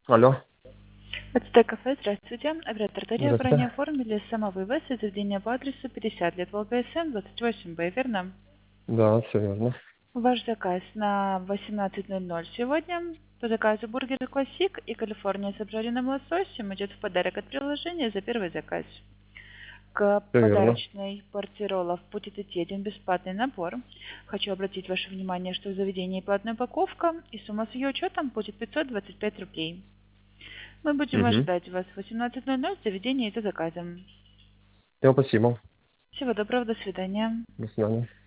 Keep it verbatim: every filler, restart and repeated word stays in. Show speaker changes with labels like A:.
A: Алло.
B: Это кафе, здравствуйте. Оператор Дарья, вы ранее
A: Здравствуйте.
B: оформили самовывоз из заведения по адресу пятьдесят лет Волга СМ, двадцать восемь Б, верно?
A: Да, все верно.
B: Ваш заказ на восемнадцать ноль ноль сегодня. По заказу бургер классик и Калифорния с обжаренным лососем идет в подарок от приложения за первый заказ. К
A: Все верно.
B: подарочной партии роллов будет идти один бесплатный набор. Хочу обратить ваше внимание, что в заведении платная упаковка и сумма с ее учетом будет пятьсот двадцать пять рублей. Мы будем
A: Угу.
B: ожидать вас в восемнадцать ноль ноль в заведении за заказом.
A: Всем спасибо.
B: Всего доброго, до свидания.
A: До свидания.